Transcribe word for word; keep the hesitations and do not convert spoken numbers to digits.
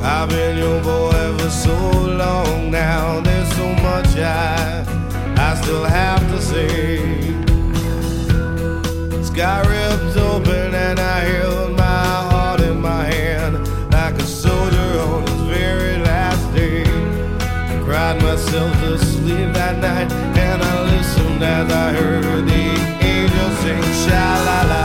I've been your boy for so long now. There's so much I, I still have to say. Sky ripped open and I held my heart in my hand like a soldier on his very last day. Cried myself to sleep that night and I listened as I heard the angels sing sha-la-la.